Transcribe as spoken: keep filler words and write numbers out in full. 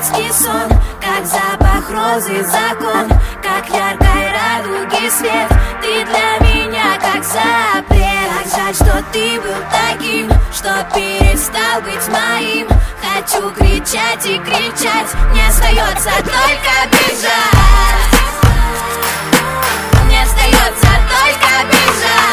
детский сон, как запах розы закон, как яркой радуги свет. Ты для меня как запрет. Так жаль, что ты был таким, что перестал быть моим. Хочу кричать и кричать, мне остается только бежать. Мне остается только бежать.